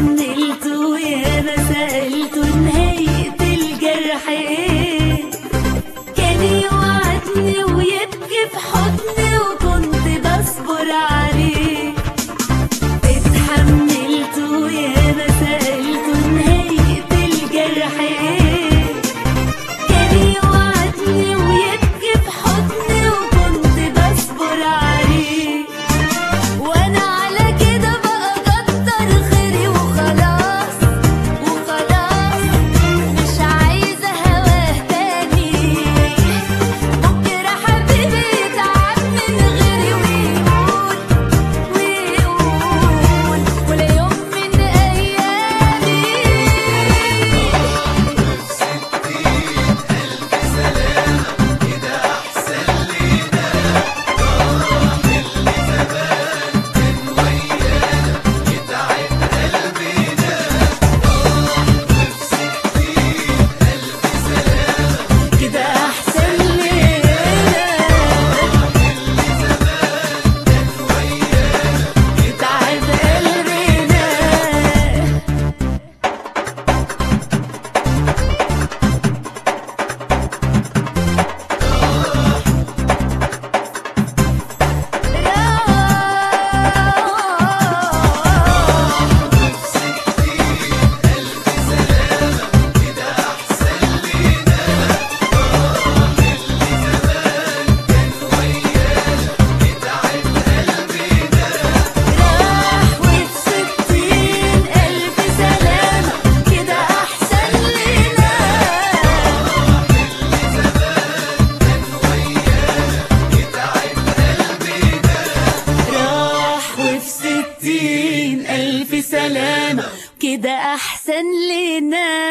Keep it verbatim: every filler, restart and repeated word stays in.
اتحملته ياما سألته نهاية الجرح ايه، كان يوعدني ويبكي في حضني وكنت بصبر عليه. اتحملته ياما سألته نهاية الجرح ايه، كان يوعدني ويبكي في حضني وكنت بصبر عليه. وانا على كده بقى كتر خيري وخلاص وخلاص، مش عايزة هواه تاني. بكرة حبيبي يتعب من غيري ويقول ويقول ولا يوم من ايامي. كده احسن لينا. يتعب قلبنا. راح وبستين ألف سلامة كده أحسن لنا. راح وبستين ألف سلامة كده أحسن لنا.